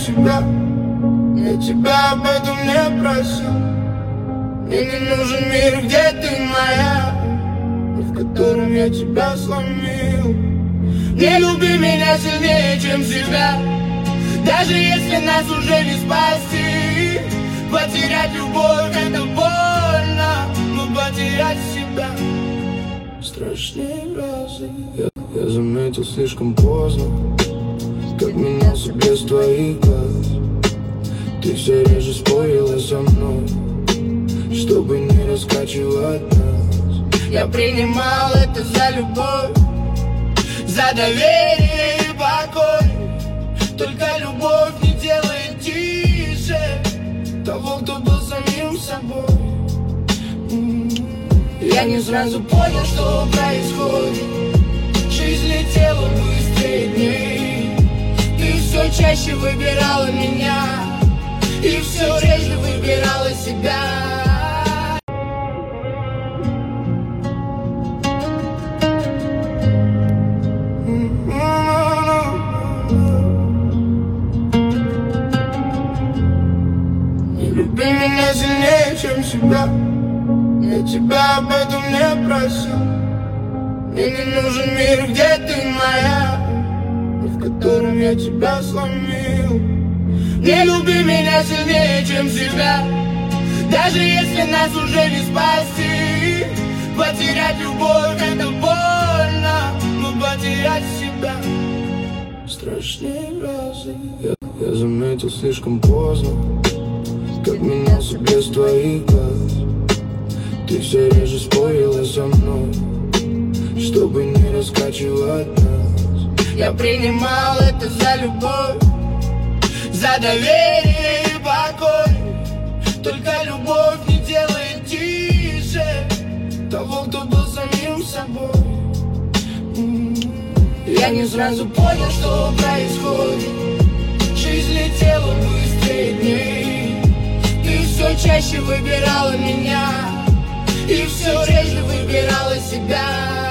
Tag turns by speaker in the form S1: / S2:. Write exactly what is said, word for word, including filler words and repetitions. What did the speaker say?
S1: себя. Я тебя об этом не просил. Мне не нужен мир, где ты моя, в котором я тебя сломил. Не люби меня сильнее, чем себя, даже если нас уже не спасти. Потерять любовь — это больно, но потерять себя страшнее разы. Я, я заметил слишком поздно, как менялся без твоих глаз. Ты все реже спорила со мной, чтобы не раскачивать нас. Я принимал это за любовь, за доверие и покой. Только любовь не делает тише того, кто был самим собой. Я не сразу понял, что происходит. Жизнь летела быстрее дней. Ты все чаще выбирала меня и все реже выбирала себя. Не люби меня сильнее, чем себя. Я тебя об этом не просил. Мне не нужен мир, где ты моя, в котором я тебя сломил. Не люби меня сильнее, чем себя, даже если нас уже не спасти. Потерять любовь — это больно, но потерять себя страшнее разы. Я, я заметил слишком поздно, как менялся без твоих глаз. Ты все реже спорила со мной, чтобы не раскачивать нас. Я принимал это за любовь, за доверие и покой. Только любовь не делает тише того, кто был самим собой. Я не сразу понял, что происходит. Жизнь летела быстрее дней. Ты все чаще выбирала меня и все реже выбирала себя.